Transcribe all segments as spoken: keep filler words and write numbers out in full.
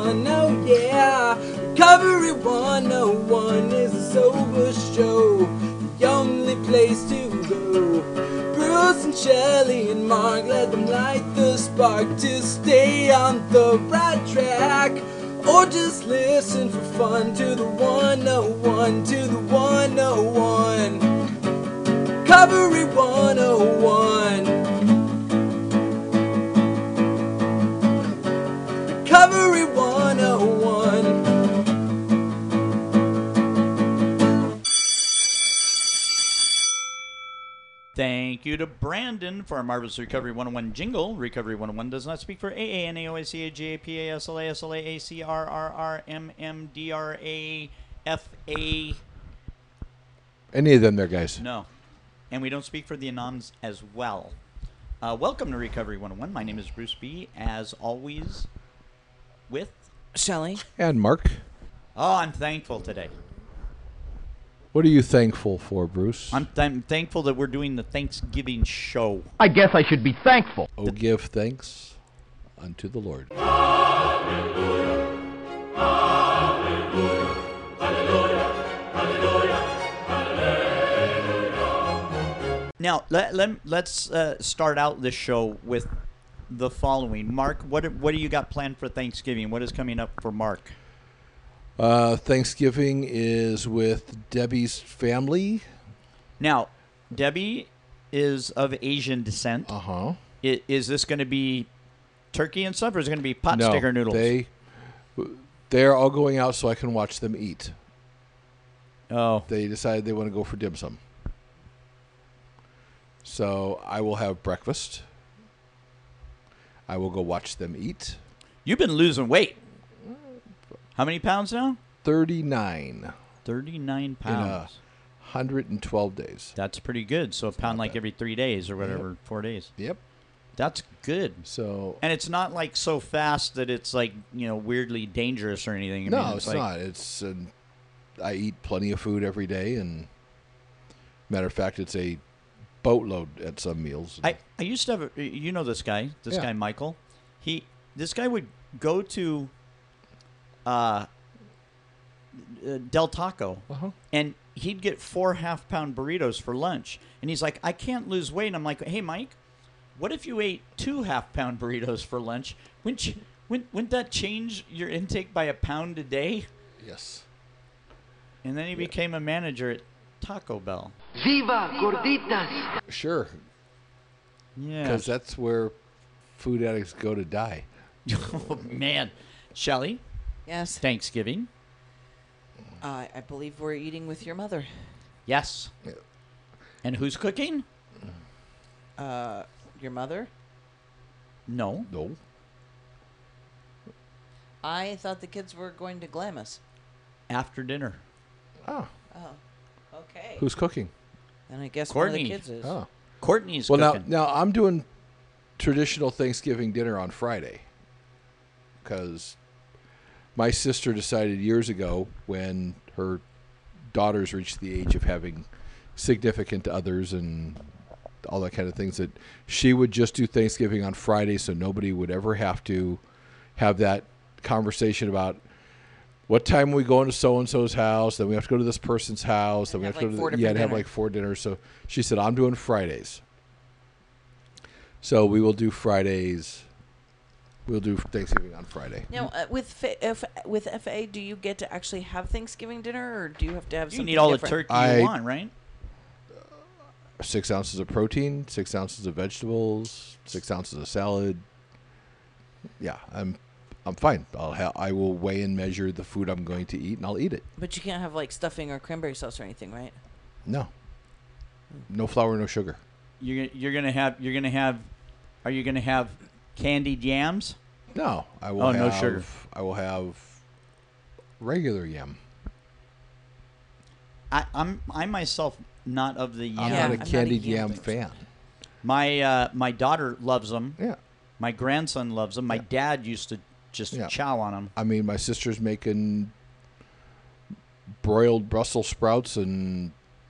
one, oh yeah. Recovery one oh one is a sober show, the only place to go. Bruce and Shelley and Mark, let them light the spark to stay on the right track. Or just listen for fun to the one oh one, to the one oh one. Recovery one oh one. Recovery one oh one. Thank you to Brandon for our marvelous Recovery one oh one jingle. Recovery one oh one does not speak for A A N A O A C A G A P A S L A S L A A C R R R M M D R A F A. Any of them there, guys. No. And we don't speak for the Anons as well. Uh, welcome to Recovery one oh one. My name is Bruce B. As always, with Shelley. And Mark. Oh, I'm thankful today. What are you thankful for, Bruce? I'm, th- I'm thankful that we're doing the Thanksgiving show. I guess I should be thankful. Oh, give thanks unto the Lord. Hallelujah, hallelujah, hallelujah, hallelujah, hallelujah. Now, let, let, let's uh, start out this show with the following. Mark, what, what do you got planned for Thanksgiving? What is coming up for Mark? Uh, Thanksgiving is with Debbie's family. Now, Debbie is of Asian descent. Uh-huh. I, is this going to be turkey and stuff, or is it going to be pot no, sticker noodles? they they're all going out so I can watch them eat. Oh. They decided they want to go for dim sum. So I will have breakfast. I will go watch them eat. You've been losing weight. How many pounds now? thirty-nine. thirty-nine pounds. In a one hundred twelve days. That's pretty good. So a pound like bad. every three days or whatever, Yep. four days. Yep. That's good. So And it's not like so fast that it's like, you know, weirdly dangerous or anything. I no, mean, it's, like, not. It's uh, I eat plenty of food every day, and matter of fact, it's a boatload at some meals. I, I used to have, a, you know this guy, this Yeah. guy Michael. He, this guy would go to uh, uh, Del Taco, Uh-huh. and he'd get four half-pound burritos for lunch. And he's like, I can't lose weight. And I'm like, hey, Mike, what if you ate two half-pound burritos for lunch? Wouldn't, you, wouldn't, wouldn't that change your intake by a pound a day? Yes. And then he became a manager at Taco Bell. Viva gorditas. Sure, Yeah. because that's where food addicts go to die. Oh, man. Shelley, Yes. Thanksgiving. Uh, I believe we're eating with your mother. Yes. Yeah. And who's cooking? Uh, your mother? No. No. I thought the kids were going to Glamis. After dinner. Oh, Oh, okay. who's cooking? And I guess Courtney. one of the kids is. Oh. Courtney's Well, now, cooking. now I'm doing traditional Thanksgiving dinner on Friday because my sister decided years ago when her daughters reached the age of having significant others and all that kind of things that she would just do Thanksgiving on Friday so nobody would ever have to have that conversation about what time are we going to so-and-so's house, then we have to go to this person's house, then And we have have to like go four to the, yeah, different and have dinners. like four dinners. So she said, I'm doing Fridays. So we will do Fridays. We'll do Thanksgiving on Friday. Now, uh, with fa- if, with F A, do you get to actually have Thanksgiving dinner, or do you have to have you something need all different? the turkey I- you want, right? Six ounces of protein, six ounces of vegetables, six ounces of salad. Yeah, I'm I'm fine. I'll ha- I will weigh and measure the food I'm going to eat, and I'll eat it. But you can't have like stuffing or cranberry sauce or anything, right? No. No flour, no sugar. You're you're gonna have you're gonna have. Are you gonna have candied yams? No, I will Oh, have no sugar. I will have regular yam. I, I'm I myself not of the yam. I'm Yeah, not I'm a not a candied yam yam fan. My uh, my daughter loves them. Yeah. My grandson loves them. My Yeah. dad used to just Yeah. chow on them. I mean, my sister's making broiled Brussels sprouts and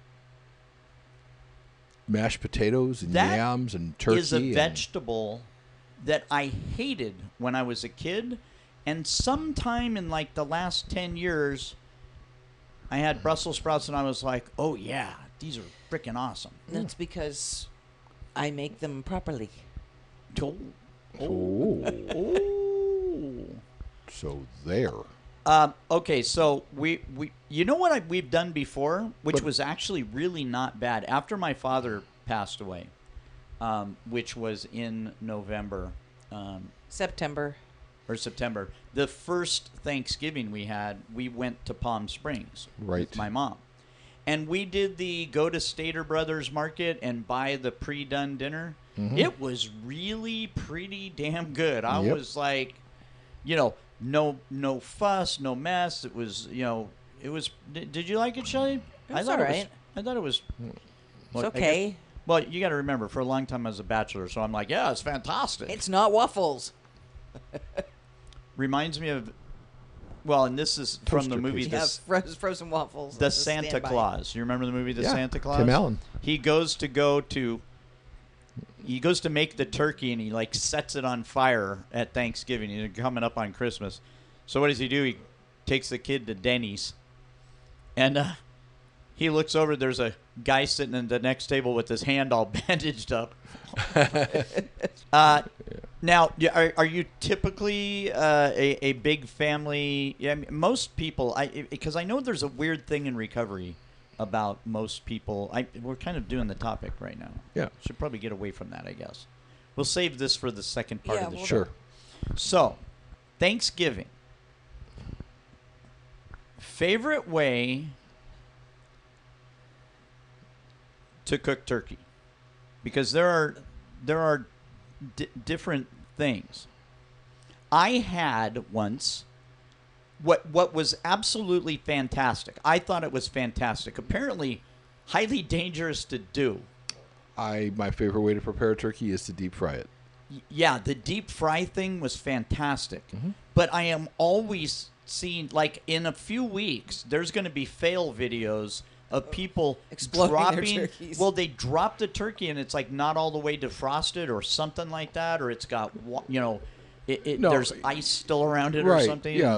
mashed potatoes and That yams and turkey. Is a and- vegetable that I hated when I was a kid, And sometime in like the last ten years, I had Brussels sprouts and I was like, oh yeah, these are freaking awesome. That's because I make them properly. Oh. Oh. Oh. So there. Um, okay, so we, we you know what I, we've done before, which But- was actually really not bad. After my father passed away, um, which was in November um, September. or September, the first Thanksgiving we had, we went to Palm Springs Right. with my mom. And we did the go to Stater Brothers Market and buy the pre-done dinner. Mhm. It was really pretty damn good. I Yep. was like, you know, no no fuss, no mess. It was, you know, it was. Did, did you like it, Shelley? It was I thought it alright. was. I thought it was. well, I It's okay. guess- well, you got to remember, for a long time I was a bachelor, so I'm like, yeah, it's fantastic. It's not waffles. Reminds me of, well, and this is from the Toaster movie cookies. Yeah, The, frozen, frozen waffles. the Just stand Santa by. Claus. You remember the movie The Yeah, Santa Claus? Tim Allen. He goes to go to. He goes to make the turkey and he like sets it on fire at Thanksgiving. He's coming up on Christmas. So what does he do? He takes the kid to Denny's, and uh, he looks over. There's a guy sitting at the next table with his hand all bandaged up. uh, now, y- are, are you typically uh, a, a big family? Yeah, I mean, most people, I because I know there's a weird thing in recovery about most people. I we're kind of doing the topic right now. Yeah. Should probably get away from that, I guess. We'll save this for the second part Yeah, of the we'll- show. Sure. So, Thanksgiving. Favorite way to cook turkey? Because there are there are di- different things. I had once what what was absolutely fantastic. I thought it was fantastic. Apparently highly dangerous to do. I my favorite way to prepare a turkey is to deep fry it. Y- Yeah, the deep fry thing was fantastic. Mm-hmm. But I am always seeing, like, in a few weeks, there's going to be fail videos of people Exploding their dropping. turkeys. Well, they drop the turkey and it's like not all the way defrosted or something like that, or it's got, wa- you know, it, it, No, there's ice still around it or Right. something. Yeah.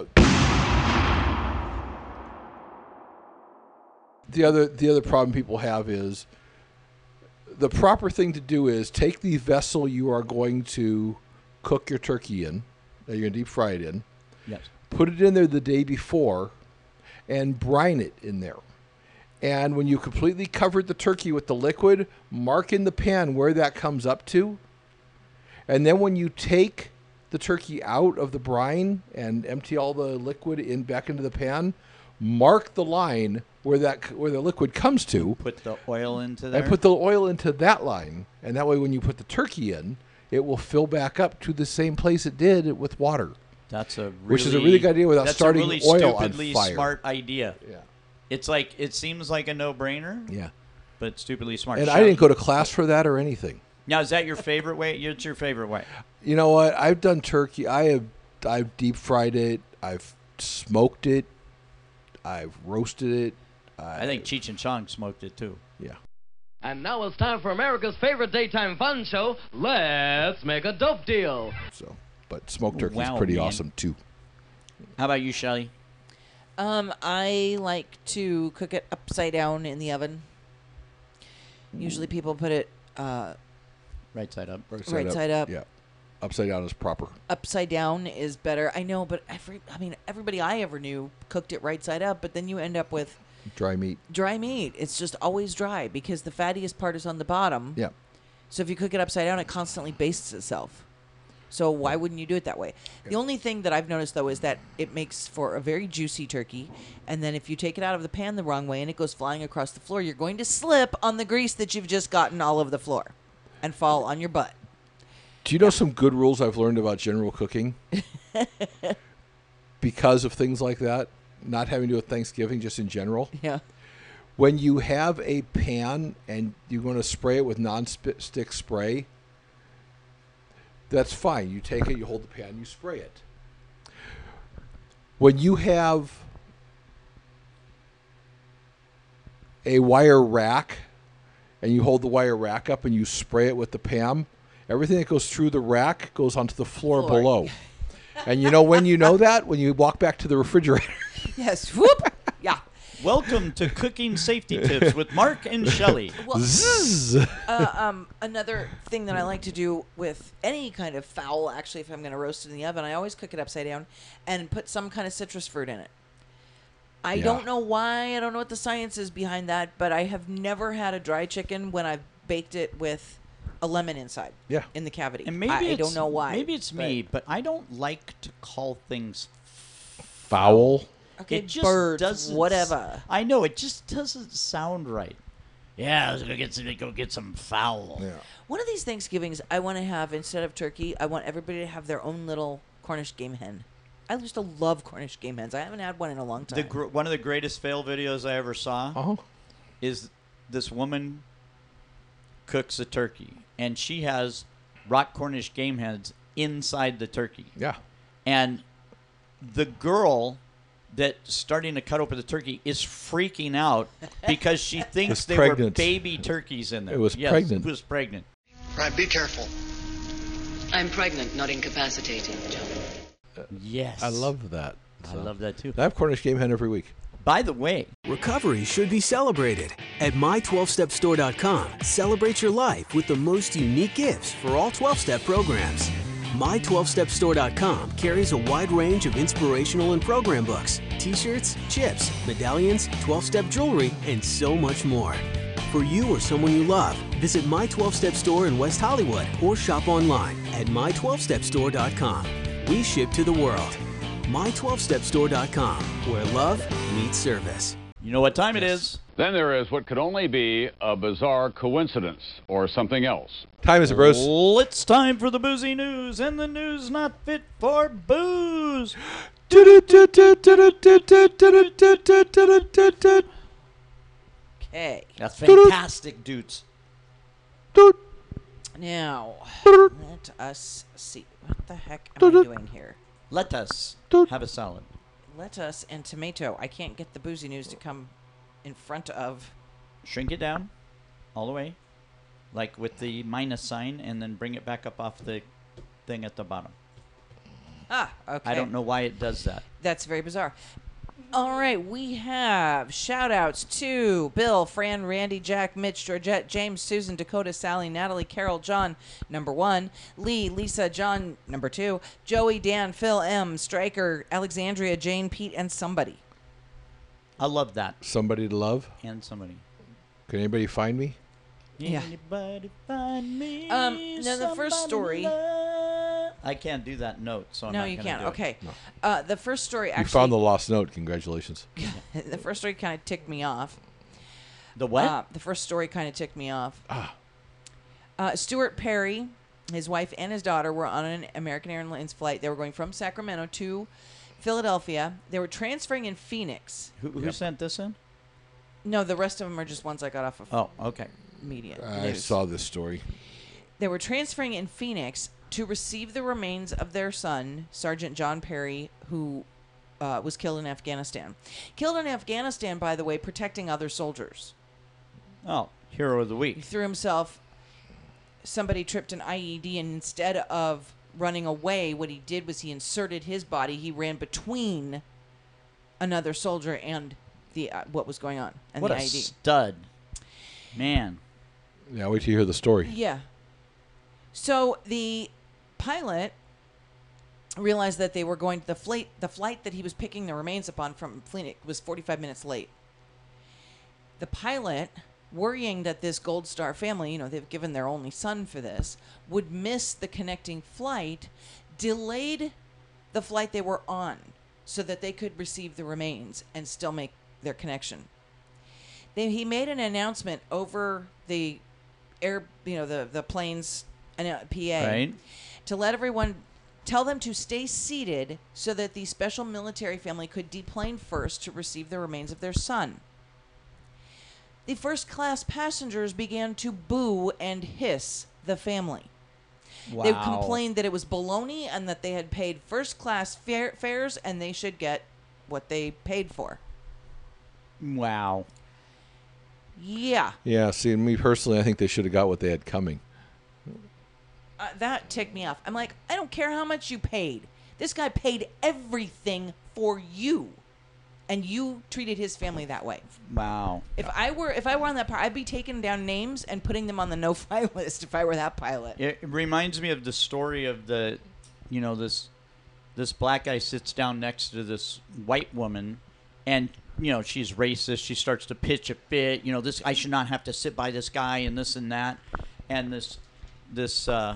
The other the other problem people have is the proper thing to do is take the vessel you are going to cook your turkey in, that you're going to deep fry it in, Yes. put it in there the day before, and brine it in there. And when you completely covered the turkey with the liquid, mark in the pan where that comes up to. And then when you take the turkey out of the brine and empty all the liquid in back into the pan, mark the line where that where the liquid comes to, Put the oil into there. and put the oil into that line. And that way, when you put the turkey in, it will fill back up to the same place it did with water. That's a really, Which is a really good idea without that's starting a really oil on stupidly fire. smart idea. Yeah. It's like, it seems like a no-brainer, Yeah. but stupidly smart. And Shout- I didn't go to class for that or anything. Now, is that your favorite way? It's your favorite way. You know what? I've done turkey. I have I've deep fried it. I've smoked it. I've roasted it. I think Cheech and Chong smoked it too. Yeah. And now it's time for America's favorite daytime fun show, Let's Make a Dope Deal. So, but smoked turkey is Wow, pretty man. awesome too. How about you, Shelley? Um, I like to cook it upside down in the oven. Usually people put it uh, Right side up. Right side up. Yeah. Upside down is proper. upside down is better. I know, but every I mean everybody I ever knew cooked it right side up, but then you end up with Dry meat. dry meat. It's just always dry because the fattiest part is on the bottom. Yeah. So if you cook it upside down, it constantly bastes itself. So why wouldn't you do it that way? The only thing that I've noticed though is that it makes for a very juicy turkey, and then if you take it out of the pan the wrong way and it goes flying across the floor, you're going to slip on the grease that you've just gotten all over the floor and fall on your butt. Do you know some good rules I've learned about general cooking? Because of things like that, not having to do with Thanksgiving, just in general. Yeah. When you have a pan and you're going to spray it with non-stick spray, that's fine. You take it, you hold the pan, you spray it. When you have a wire rack and you hold the wire rack up and you spray it with the P A M, everything that goes through the rack goes onto the floor, Floor. below. And you know when you know that? When you walk back to the refrigerator. Yes. Whoop. Yeah. Welcome to Cooking Safety Tips with Mark and Shelley. Well, Zzz. uh, um, another thing that I like to do with any kind of fowl, actually, if I'm going to roast it in the oven, I always cook it upside down and put some kind of citrus fruit in it. I Yeah. don't know why. I don't know what the science is behind that, but I have never had a dry chicken when I've baked it with a lemon inside. Yeah. In the cavity. And maybe I, I it's, don't know why. Maybe it's me, but I don't like to call things Foul. Okay, it just birds, doesn't. whatever. I know it just doesn't sound right. Yeah, I was gonna get some, go get some fowl. Yeah. One of these Thanksgivings, I want to have, instead of turkey, I want everybody to have their own little Cornish game hen. I used to love Cornish game hens. I haven't had one in a long time. The gr- one of the greatest fail videos I ever saw Oh. is this woman cooks a turkey, and she has rock Cornish game hens inside the turkey. Yeah. And the girl that's starting to cut open the turkey is freaking out because she thinks Was there were pregnant. baby turkeys in there. It was yes, pregnant. It was pregnant. Right, be careful. I'm pregnant, not incapacitated, John. Yes. I love that. I love that too. I have Cornish game hen every week. By the way, Recovery should be celebrated. At my twelve step store dot com, celebrate your life with the most unique gifts for all twelve-step programs. my twelve step store dot com carries a wide range of inspirational and program books, t-shirts, chips, medallions, twelve-step jewelry, and so much more. For you or someone you love, visit My twelve Step Store in West Hollywood or shop online at my twelve step store dot com. We ship to the world. my twelve step store dot com, where love meets service. you know what time it is? Then there is what could only be a bizarre coincidence or something else. Time is it, bros? Well, it's time for the boozy news, and the news not fit for booze. Okay. That's fantastic, dudes. Now, let us see. What the heck am I doing here? Let us have a salad. Lettuce and tomato. I can't get the boozy news to come in front of. Shrink it down all the way, like with the minus sign, and then bring it back up off the thing at the bottom. Ah, okay. I don't know why it does that. That's very bizarre. All right, we have shout outs to Bill, Fran, Randy, Jack, Mitch, Georgette, James, Susan, Dakota, Sally, Natalie, Carol, John, number one, Lee, Lisa, John, number two, Joey, Dan, Phil, M, Stryker, Alexandria, Jane, Pete, and somebody. I love that. Somebody to love? And somebody. Can anybody find me? Yeah. Anybody find me? Um, now the first somebody story- love- I can't do that note, so I'm no, not you gonna can't. do it. Okay. Uh, the first story You actually. found the lost note. Congratulations. the first story kind of ticked me off. The what? Uh, the first story kind of ticked me off. Uh, Stuart Perry, his wife, and his daughter were on an American Airlines flight. They were going from Sacramento to Philadelphia. They were transferring in Phoenix. who who sent this in? No, the rest of them are just ones I got off of Oh, okay. media. I news. saw this story. They were transferring in Phoenix to receive the remains of their son, Sergeant John Perry, who uh, was killed in Afghanistan. Killed in Afghanistan, by the way, protecting other soldiers. Oh, hero of the He week. threw himself. Somebody tripped an I E D, and instead of running away, what he did was he inserted his body. He ran between another soldier and the uh, what was going on and What the a I E D. stud, man. Yeah, wait till you hear the story. Yeah. So the pilot realized that they were going the flight the flight that he was picking the remains upon from Phoenix was forty-five minutes late. The pilot, worrying that this Gold Star family, you know, they've given their only son for this, would miss the connecting flight, delayed the flight they were on so that they could receive the remains and still make their connection. Then he made an announcement over the air, you know, the the plane's uh, P A, Right. to let everyone tell them to stay seated so that the special military family could deplane first to receive the remains of their son. The first class passengers began to boo and hiss the family. Wow. They complained that it was baloney and that they had paid first class fare- fares and they should get what they paid for. Wow. Yeah. Yeah, see, me personally, I think they should have got what they had coming. Uh, that ticked me off. I'm like, I don't care how much you paid. This guy paid everything for you, and you treated his family that way. Wow. If I were if I were on that part, I'd be taking down names and putting them on the no-fly list if I were that pilot. It reminds me of the story of the, you know, this this black guy sits down next to this white woman, and you know she's racist. She starts to pitch a fit. You know, this I should not have to sit by this guy and this and that, and this this uh,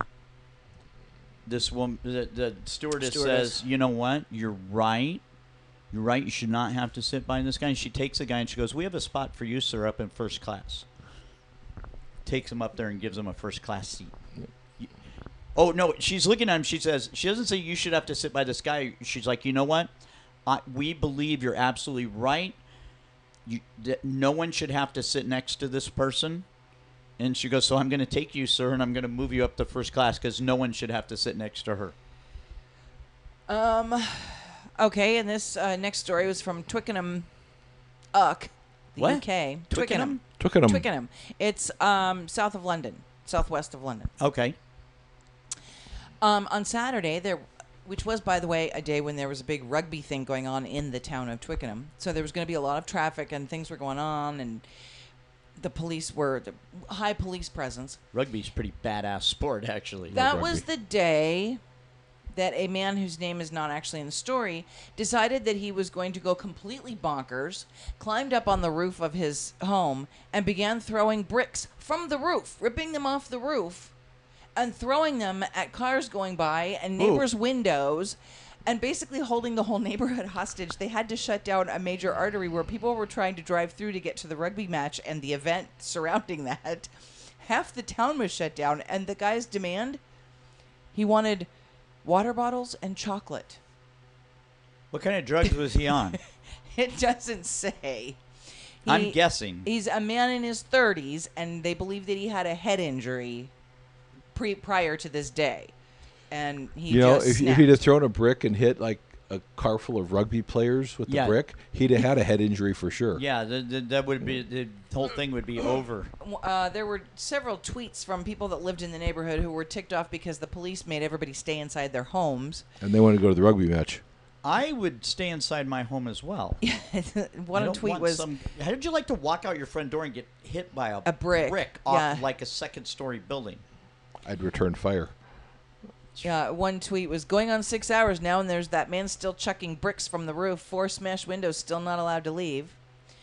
this woman, the, the stewardess, Stewardess. says, you know what, you're right. You're right. You should not have to sit by this guy. And she takes the guy and she goes, "We have a spot for you, sir, up in first class." Takes him up there and gives him a first class seat. Oh no, she's looking at him. She says, she doesn't say you should have to sit by this guy. She's like, you know what? I, we believe you're absolutely right. You, that no one should have to sit next to this person. And she goes, so I'm going to take you, sir, and I'm going to move you up to first class because no one should have to sit next to her. Um, okay, and this uh, next story was from Twickenham, Uck, the What? U K. Twickenham? Twickenham. Twickenham. It's um, south of London, southwest of London. Okay. Um, on Saturday, there, which was, by the way, a day when there was a big rugby thing going on in the town of Twickenham. So there was going to be a lot of traffic and things were going on, and the police were the high police presence. Rugby's a pretty badass sport, actually. That rugby. was the day that a man whose name is not actually in the story decided that he was going to go completely bonkers, climbed up on the roof of his home, and began throwing bricks from the roof, ripping them off the roof, and throwing them at cars going by and neighbors' windows, and basically holding the whole neighborhood hostage. They had to shut down a major artery where people were trying to drive through to get to the rugby match and the event surrounding that. Half the town was shut down, and the guy's demand, he wanted water bottles and chocolate. What kind of drugs was he on? It doesn't say. He- I'm guessing. He's a man in his thirties, and they believe that he had a head injury pre prior to this day. And he You know, just if, snapped. if he'd have thrown a brick and hit like a car full of rugby players with the Yeah. brick, he'd have had a head injury for sure. Yeah, the, the, that would be the whole thing would be over. Uh, there were several tweets from people that lived in the neighborhood who were ticked off because the police made everybody stay inside their homes. And they wanted to go to the rugby match. I would stay inside my home as well. One I don't tweet want was, some, how would you like to walk out your front door and get hit by a, A brick, off yeah. like a second story building? I'd return fire. yeah, one tweet was going on six hours now, and there's that man still chucking bricks from the roof. Four smashed windows, still not allowed to leave.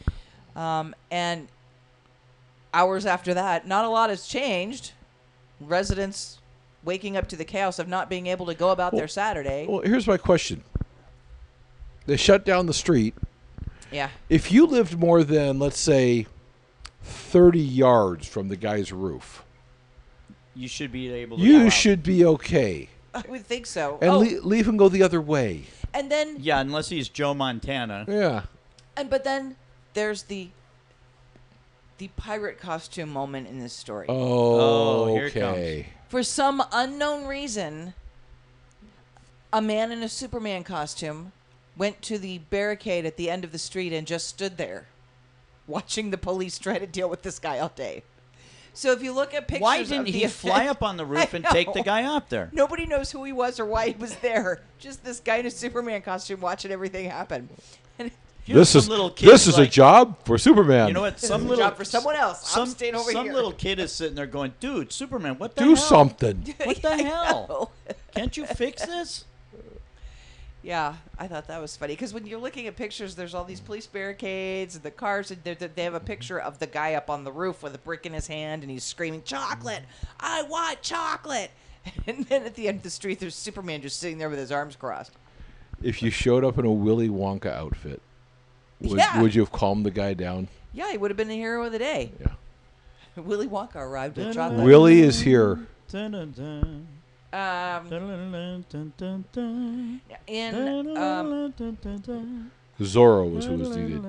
Um, and hours after that, not a lot has changed. Residents waking up to the chaos of not being able to go about Well- their Saturday. Well, here's my question. They shut down the street. yeah. If you lived more than, let's say, thirty yards from the guy's roof, You should be able to go you out. should be okay. I would think so. And oh, le- leave him go the other way. and then Yeah, unless he's Joe Montana. Yeah. and but then there's the the pirate costume moment in this story. Oh, Oh, here it okay. For some unknown reason, a man in a Superman costume went to the barricade at the end of the street and just stood there, watching the police try to deal with this guy all day. So if you look at pictures, Why of didn't the he fly event- up on the roof I and take the know. guy up there? Nobody knows who he was or why he was there. Just this guy in a Superman costume watching everything happen. And You know, This some is little kid's this is a like- job for Superman. You know what? this Some is a little job for someone else. I'm Some, staying over some here. little kid is sitting there going, "Dude, Superman, what the Do hell? something. What the I hell? know. Can't you fix this?" Yeah, I thought that was funny because when you're looking at pictures, there's all these police barricades and the cars, and they're- they're- they have a picture of the guy up on the roof with a brick in his hand, and he's screaming, "Chocolate! I want chocolate!" And then at the end of the street, there's Superman just sitting there with his arms crossed. If you showed up in a Willy Wonka outfit, would, Yeah. would you have calmed the guy down? Yeah, he would have been the hero of the day. Yeah. Willy Wonka arrived with chocolate. Willy is here. Dun-dun-dun. Um, Dun-dun-dun-dun-dun. in um, Dun-dun-dun-dun-dun. Zorro was who was needed.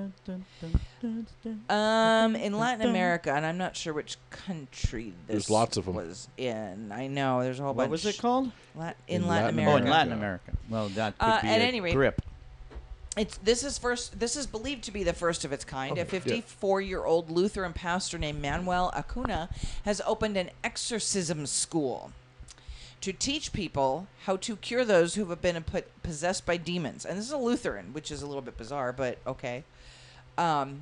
um, in Latin America, and I'm not sure which country this There's lots of 'em. was in. I know there's a whole What bunch. was it called? Lat- in, In Latin, Latin America. Oh, in Latin Yeah. America. Well, that could Uh, be at a any rate- grip. It's this is first. This is believed to be the first of its kind. Okay, A fifty-four-year-old Lutheran pastor named Manuel Acuna has opened an exorcism school. to teach people how to cure those who have been po- possessed by demons. And this is a Lutheran, which is a little bit bizarre, but okay. Um,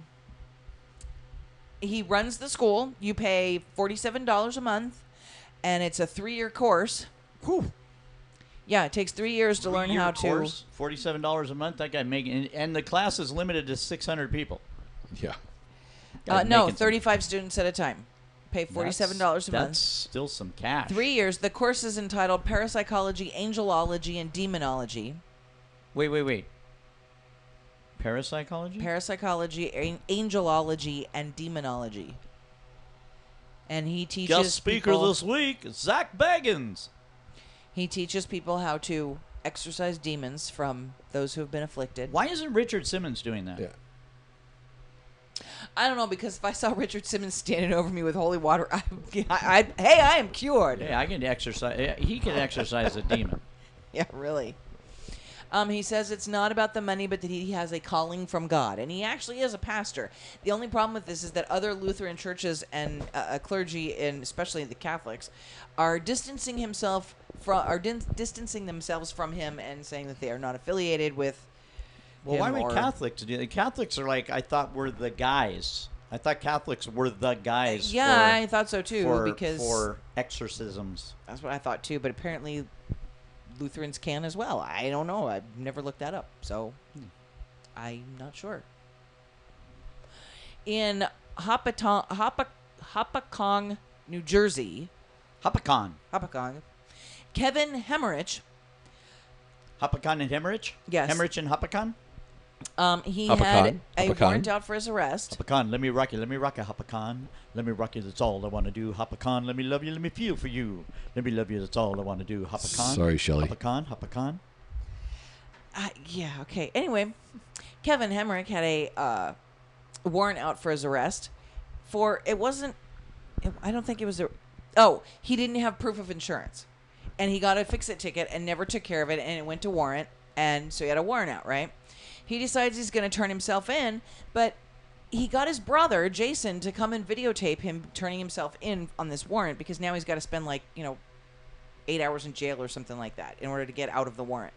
he runs the school. You pay forty-seven dollars a month, and it's a three-year course. Whew. Yeah, it takes three years to learn how to. Forty-seven dollars a month. That guy making, and, and the class is limited to six hundred people. Yeah. Uh, Guy's no, making some- thirty-five students at a time. Pay forty-seven dollars a that's, month. That's still some cash. Three years. The course is entitled Parapsychology, Angelology, and Demonology. Wait, wait, wait. Parapsychology? Parapsychology, an- Angelology, and Demonology. And he teaches Guest speaker people, this week, Zach Baggins. He teaches people how to exorcise demons from those who have been afflicted. Why isn't Richard Simmons doing that? Yeah. I don't know, because if I saw Richard Simmons standing over me with holy water, I, I, I hey, I am cured. Yeah, I can exercise. He can exercise a demon. Yeah, really. Um, he says it's not about the money, but that he has a calling from God, and he actually is a pastor. The only problem with this is that other Lutheran churches and uh, clergy, and especially the Catholics, are distancing himself from, are din- distancing themselves from him and saying that they are not affiliated with. Well, him why would or- Catholics do that? Catholics are like, I thought were the guys. I thought Catholics were the guys. Yeah, for, I thought so too, for, because for exorcisms. that's what I thought too. But apparently, Lutherans can as well. I don't know. I've never looked that up, so I'm not sure. In Hopatong, Hoppa, Hopatcong, New Jersey, Hopatcong. Hopatcong, Kevin Hemmerich, Hopatcong and Hemorrhage? Yes. Hemorrhage and Hopatcong? um, he Hopatcong, had a Hopatcong. warrant out for his arrest. Hopatcong, let me rock you, let me rock you, Hopatcong. Let me rock you, that's all I want to do. Hopatcong, let me love you, let me feel for you. Let me love you, that's all I want to do. Hopatcong. Sorry, Shelley. Hopatcong, Hopatcong. Uh, yeah, okay. Anyway, Kevin Hemmerich had a uh, warrant out for his arrest for, it wasn't, it, I don't think it was a, oh, he didn't have proof of insurance. And he got a fix-it ticket and never took care of it, and it went to warrant, and so he had a warrant out, right? He decides he's going to turn himself in, but he got his brother, Jason, to come and videotape him turning himself in on this warrant, because now he's got to spend, like, you know, eight hours in jail or something like that in order to get out of the warrant.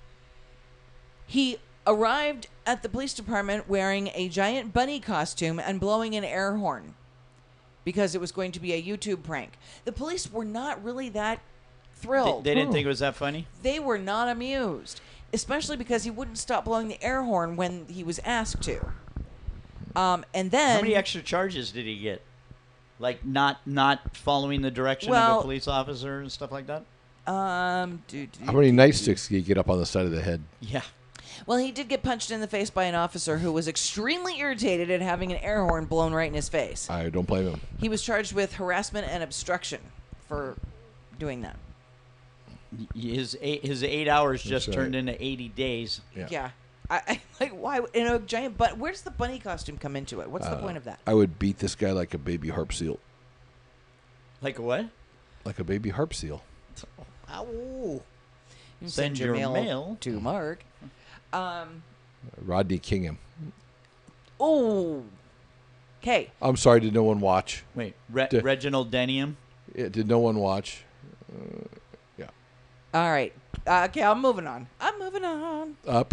He arrived at the police department wearing a giant bunny costume and blowing an air horn because it was going to be a YouTube prank. The police were not really that They, thrilled. they didn't think it was that funny? They were not amused, especially because he wouldn't stop blowing the air horn when he was asked to. Um, and then How many extra charges did he get? Like not not following the direction of Well- a police officer and stuff like that? um, do, do, How many nightsticks do you get up on the side of the head? Yeah. well, he did get punched in the face by an officer who was extremely irritated at having an air horn blown right in his face. I don't blame him. He was charged with harassment and obstruction for doing that. His eight, his eight hours just right. turned into eighty days. Yeah. Yeah. I, I like why in a giant but where's the bunny costume come into it? What's the Uh, point of that? I would beat this guy like a baby harp seal. Like what? Like a baby harp seal. Ow. You can Send your mail. to Mark. Um. Rodney Kingham. Oh. Okay. I'm sorry, did no one watch? Wait, Re- Duh. Reginald Denium? Yeah, did no one watch? Uh, yeah. All right. Uh, okay, I'm moving on. I'm moving on. Up.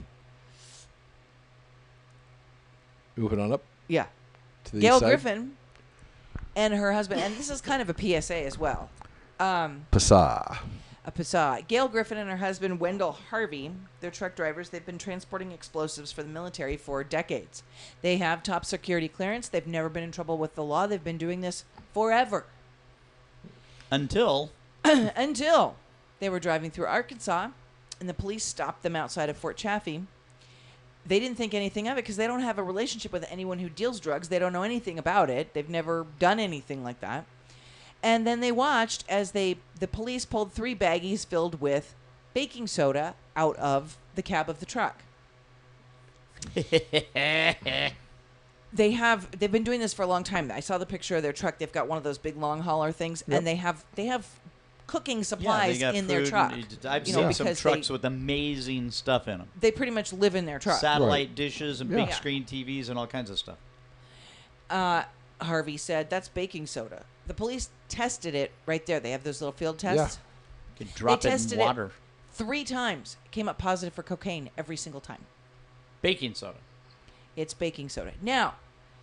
Moving on up Yeah. to the Gail east side. Griffin and her husband, and this is kind of a P S A as well. Um, Passa. a Passat. Gail Griffin and her husband, Wendell Harvey, they're truck drivers. They've been transporting explosives for the military for decades. They have top security clearance. They've never been in trouble with the law. They've been doing this forever. Until Until they were driving through Arkansas, and the police stopped them outside of Fort Chaffee. They didn't think anything of it because they don't have a relationship with anyone who deals drugs. They don't know anything about it. They've never done anything like that. And then they watched as they the police pulled three baggies filled with baking soda out of the cab of the truck. They have they've been doing this for a long time. I saw the picture of their truck. They've got one of those big long hauler things, Yep. and they have they have cooking yeah, supplies they got in food their and- truck. I've you seen know, some because trucks they, with amazing stuff in them. they pretty much live in their truck. Satellite Right. dishes and Yeah. big screen T Vs and all kinds of stuff. Uh, Harvey said that's baking soda. The police tested it right there. They have those little field tests. Could drop they it tested in water. it three times. It came up positive for cocaine every single time. Baking soda. It's baking soda. Now,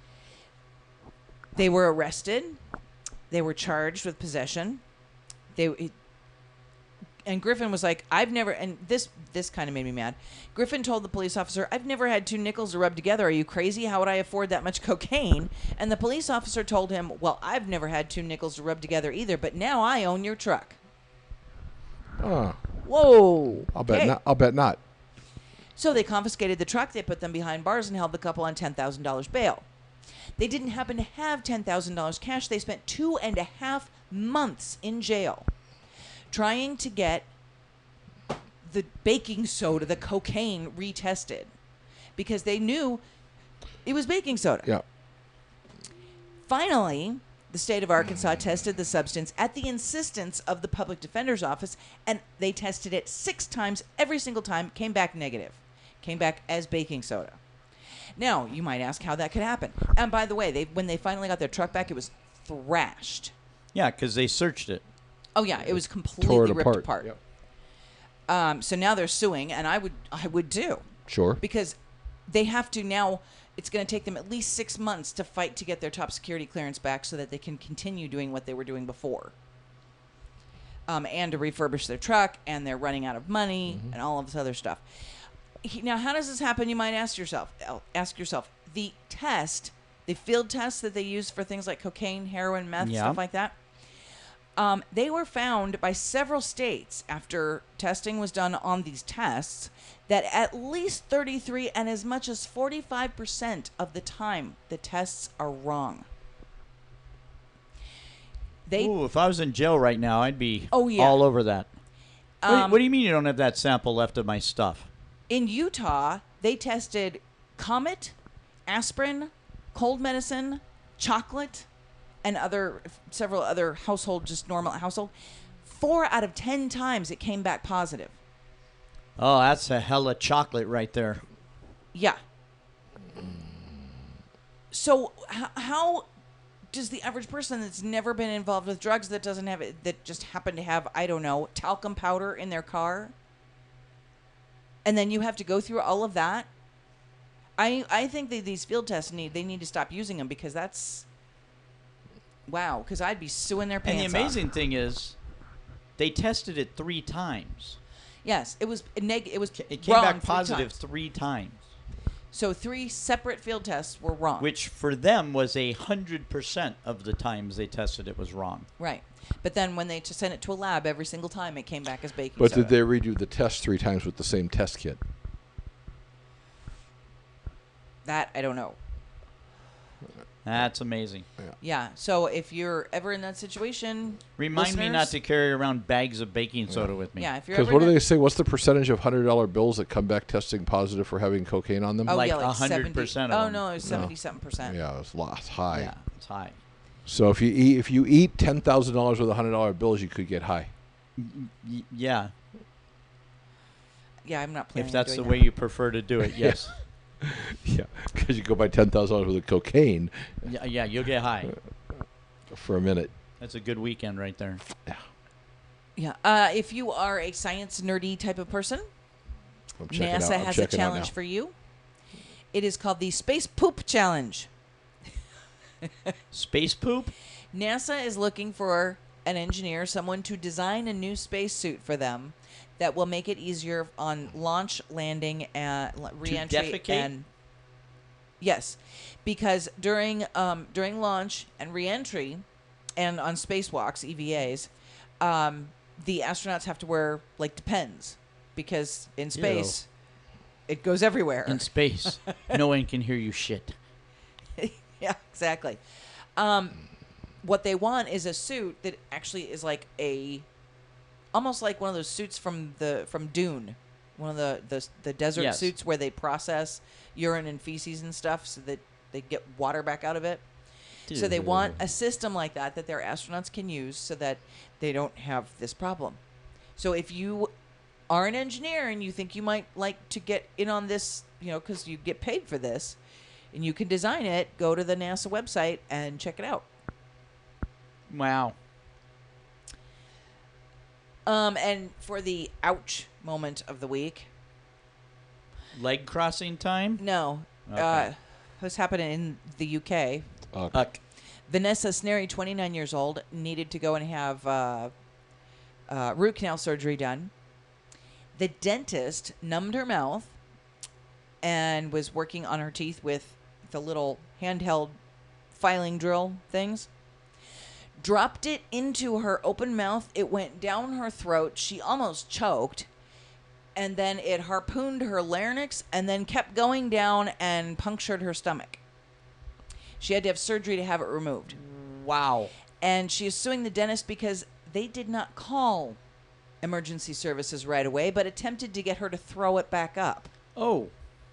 they were arrested. They were charged with possession. They it, and Griffin was like, "I've never." And this this kind of made me mad. Griffin told the police officer, "I've never had two nickels to rub together. Are you crazy? How would I afford that much cocaine?" And the police officer told him, "Well, I've never had two nickels to rub together either, but now I own your truck." Oh, Whoa! I'll bet Okay. not. I'll bet not. So they confiscated the truck, they put them behind bars, and held the couple on ten thousand dollars bail. They didn't happen to have ten thousand dollars cash. They spent two and a half months in jail trying to get the baking soda, the cocaine, retested because they knew it was baking soda. Yeah. Finally, the state of Arkansas tested the substance at the insistence of the public defender's office, and they tested it six times. Every single time came back negative, came back as baking soda. Now, you might ask how that could happen. And by the way, they when they finally got their truck back, it was thrashed. Yeah, because they searched it. Oh yeah, it was completely Tore it ripped apart. apart. Yep. Um, so now they're suing, and I would I would too. Sure. Because they have to now, it's going to take them at least six months to fight to get their top security clearance back so that they can continue doing what they were doing before. Um, and to refurbish their truck, and they're running out of money, Mm-hmm. and all of this other stuff. He, now, how does this happen? You might ask yourself. Ask yourself. The test, the field test that they use for things like cocaine, heroin, meth, Yeah. stuff like that, um, they were found by several states after testing was done on these tests that at least thirty-three and as much as forty-five percent of the time the tests are wrong. They Ooh, if I was in jail right now, I'd be Oh, yeah. all over that. What do you- Um, what do you mean you don't have that sample left of my stuff? in Utah, they tested Comet, aspirin, cold medicine, chocolate, and other several other household, just normal household. Four out of ten times it came back positive. Oh, that's a hella chocolate right there. Yeah. So h- how does the average person that's never been involved with drugs, that doesn't have it, that just happen to have, I don't know, talcum powder in their car, and then you have to go through all of that? I I think that these field tests need they need to stop using them because that's wow. Because I'd be suing their And pants the off. amazing thing is, they tested it three times. Yes, it was a neg. It was It came wrong back three positive times. three times, So three separate field tests were wrong. which for them was a hundred percent of the times they tested it was wrong. Right. But then when they t- sent it to a lab every single time, it came back as baking But soda. did they redo the test three times with the same test kit? That I don't know. That's amazing. Yeah. So if you're ever in that situation, Remind me not listeners- to carry around bags of baking soda with me. Yeah, if you're Because ever what in do that- they say? What's the percentage of hundred dollar bills that come back testing positive for having cocaine on them? Oh Like yeah, like one hundred seventy percent of Oh them. no, it was seventy-seven percent. Yeah, it's lots high. Yeah, it's high. So if you eat if you eat ten thousand dollars worth of hundred dollar bills, you could get high. Y- yeah, Yeah, I'm not planning. if that's on the doing way you prefer to do it, yes. Yeah, because you go buy ten thousand dollars worth of cocaine yeah, yeah, you'll get high. for a minute. That's a good weekend right there. that. Yeah. Uh, if you are a science nerdy type of person, I'm checking out. NASA I'm has a checking out challenge now. for you. It is called the Space Poop Challenge. Space poop? NASA is looking for an engineer, someone to design a new spacesuit for them that will make it easier on launch, landing, and l- reentry. defecate? And yes, because during um, during launch and reentry, and on spacewalks, E V As, um, the astronauts have to wear like Depends because in space it goes everywhere. In space, no one can hear you shit. Yeah, exactly. Um, what they want is a suit that actually is like a, almost like one of those suits from the from Dune, one of the the, the desert Yes. suits where they process urine and feces and stuff so that they get water back out of it. So they want a system like that that their astronauts can use so that they don't have this problem. So if you are an engineer and you think you might like to get in on this, you know, because you get paid for this, and you can design it, go to the NASA website and check it out. Wow. Um, and for the ouch moment of the week, Leg crossing time? no, Okay. uh, this happened in the U K. Uh, Uck. Vanessa Snary, twenty-nine years old, needed to go and have uh, uh, root canal surgery done. The dentist numbed her mouth and was working on her teeth with the little handheld filing drill things. Dropped it into her open mouth. It went down her throat. She almost choked. And then it harpooned her larynx and then kept going down and punctured her stomach. She had to have surgery to have it removed. Wow. And she is suing the dentist because they did not call emergency services right away, but attempted to get her to throw it back up. Oh.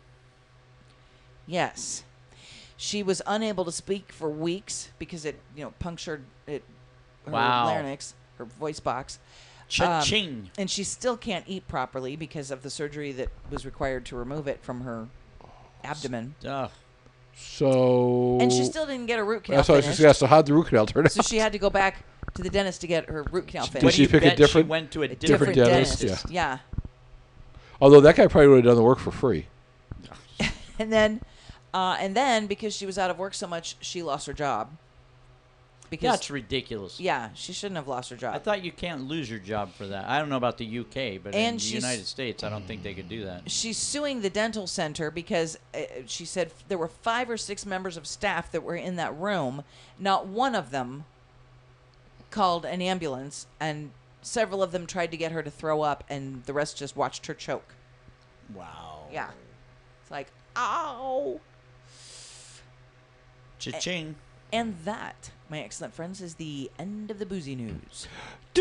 Yes. She was unable to speak for weeks because it, you know, punctured it, her Wow. larynx, her voice box. Cha-ching. Um, and she still can't eat properly because of the surgery that was required to remove it from her abdomen. Ugh. so. And she still didn't get a root canal That's what I was finished. just going to ask. So how'd the root canal turn out? So she had to go back to the dentist to get her root canal Did finished. What do she you pick a bet different- she went to a different different, dentist? dentist? Yeah. Although that guy probably would have done the work for free. And then, uh, and then because she was out of work so much, she lost her job. Because That's ridiculous. yeah, she shouldn't have lost her job. I thought you can't lose your job for that. I don't know about the U K, but in And the she's- United States, I don't think they could do that. She's suing the dental center because uh, she said there were five or six members of staff that were in that room. Not one of them called an ambulance, and several of them tried to get her to throw up, and the rest just watched her choke. Wow. Yeah. It's like, ow. Cha-ching. And that, my excellent friends, is the end of the boozy news.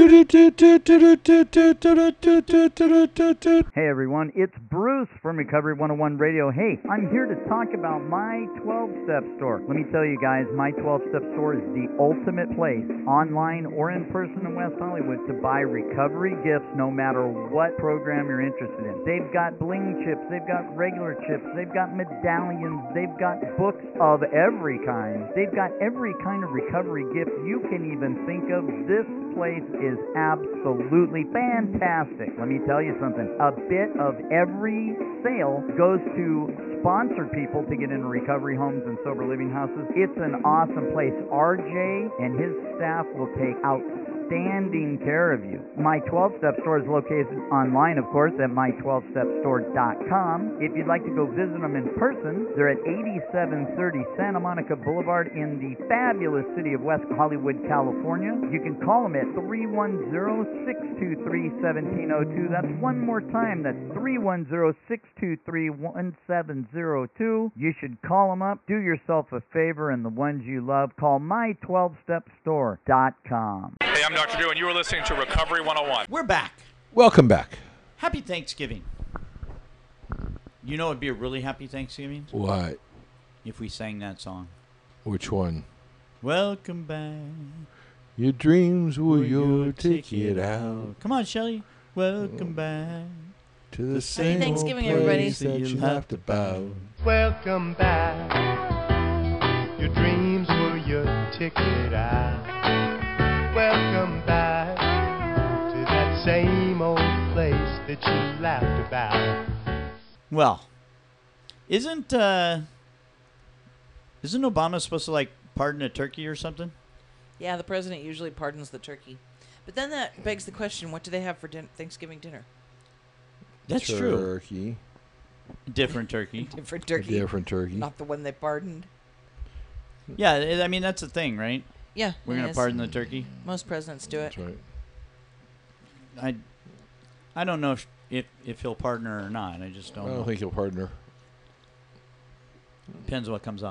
Hey everyone, it's Bruce from Recovery one oh one Radio. Hey, I'm here to talk about My twelve-Step Store. Let me tell you guys, My twelve-Step Store is the ultimate place, online or in person in West Hollywood, to buy recovery gifts no matter what program you're interested in. They've got bling chips, they've got regular chips, they've got medallions, they've got books of every kind. They've got every kind of recovery gift you can even think of. This place is absolutely fantastic. Let me tell you something. A bit of every sale goes to sponsor people to get into recovery homes and sober living houses. It's an awesome place. R J and his staff will take outstanding care of you. My twelve-Step Store is located online, of course, at my twelve step store dot com. If you'd like to go visit them in person, they're at eighty-seven thirty Santa Monica Boulevard in the fabulous city of West Hollywood, California. You can call them at three one zero, six two three, one seven zero two. That's one more time. That's three one zero, six two three, one seven zero two. You should call them up. Do yourself a favor, and the ones you love, call my twelve step store dot com. Hey, I'm Doctor Drew, and you are listening to Recovery one oh one. We're back. Welcome back. Happy Thanksgiving. You know it'd be a really happy Thanksgiving? What? If we sang that song. Which one? Welcome back. Your dreams were your ticket out Come on, Shelly. Welcome back. to the same Thanksgiving, old everybody. place that you laughed about. Welcome back. Your dreams were your ticket out. Welcome back to that same old place that you laughed about. Well, isn't uh, isn't Obama supposed to like pardon a turkey or something? Yeah, the president usually pardons the turkey. But then that begs the question, what do they have for din- Thanksgiving dinner? That's true. Turkey. Different turkey. Different turkey. Different turkey. Not the one they pardoned. Yeah, I I mean that's the thing, right? Yeah. We're it gonna is. pardon the turkey. Most presidents do it. That's right. I, I don't know if if, if he'll pardon her or not. I just I don't. don't know. think he'll pardon her. Depends what comes up.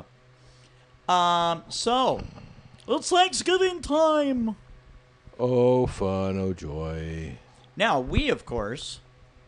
Um. So, it's Thanksgiving time. Oh, fun. Oh, joy. Now we, of course,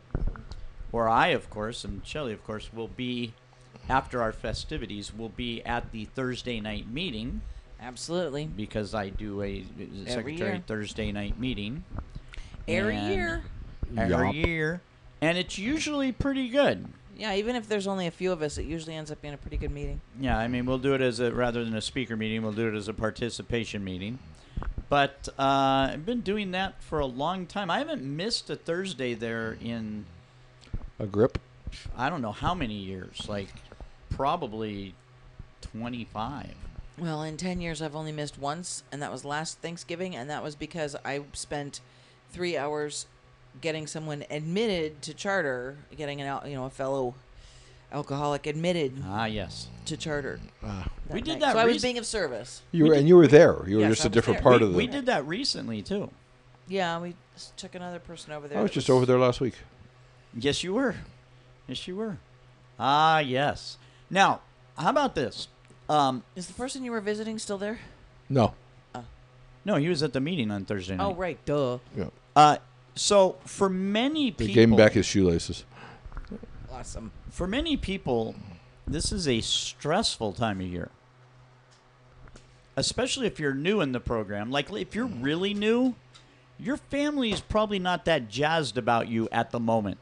or I, of course, and Shelley, of course, will be after our festivities. Will be at the Thursday night meeting. Absolutely. Because I do a Every secretary year. Thursday night meeting. Every And- year. Every Yup. year. And it's usually pretty good. Yeah, even if there's only a few of us, it usually ends up being a pretty good meeting. Yeah, I mean, we'll do it as a, rather than a speaker meeting, we'll do it as a participation meeting. but uh, I've been doing that for a long time. I haven't missed a Thursday there in a grip. I don't know how many years, like probably twenty-five. Well, in ten years, I've only missed once, and that was last Thanksgiving, and that was because I spent three hours getting someone admitted to charter, getting an al- you know a fellow alcoholic admitted. Ah, yes. To charter. Ah. that We did night. that So I was rec- being of service. You were, and you were there. You were Yes, just I a was different there. part we, of the. we did that recently too. Yeah, we s- took another person over there. I was that just over there last week. Yes, you were. Yes, you were. Ah, yes. Now, how about this? Um, Is the person you were visiting still there? No. no, he was at the meeting on Thursday night. Oh, right. Duh. Yeah. Uh, so for many They people, gave him back his shoelaces. Awesome. for many people, this is a stressful time of year. Especially if you're new in the program. Like, if you're really new, your family is probably not that jazzed about you at the moment.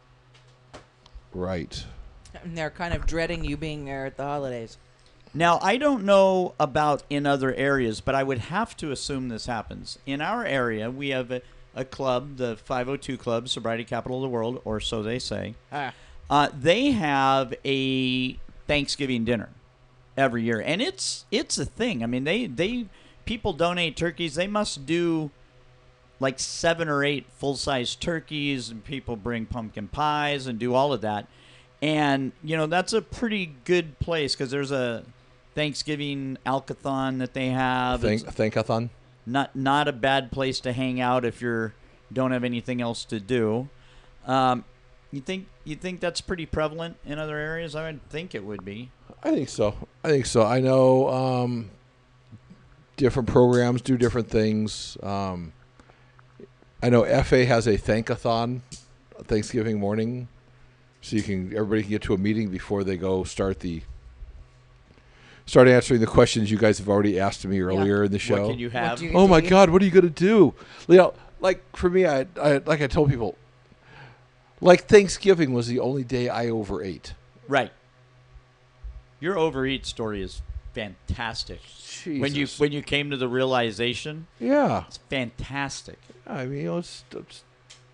Right. And they're kind of dreading you being there at the holidays. Now, I don't know about in other areas, but I would have to assume this happens. In our area, we have a, a club, the five oh two Club, Sobriety Capital of the World, or so they say. Ah. Uh, they have a Thanksgiving dinner every year, and it's it's a thing. I mean, they they people donate turkeys. They must do like seven or eight full-size turkeys, and people bring pumpkin pies and do all of that. And you know, that's a pretty good place because there's a Thanksgiving alkathon that they have. Thank, It's thankathon. not not a bad place to hang out if you're don't have anything else to do. Um, you think you think that's pretty prevalent in other areas? I would think it would be. I think so. I think so. I know um, different programs do different things. Um, I know F A has a thankathon Thanksgiving morning, so you can everybody can get to a meeting before they go start the start answering the questions you guys have already asked me earlier in the show. What can you have? do you Oh my do? God, what are you gonna do? You know, like for me, I, I like I told people, like Thanksgiving was the only day I overate. Right. Your overeat story is fantastic. When you Jesus. when you came to the realization, Yeah. it's fantastic. I mean, you know, it's, it's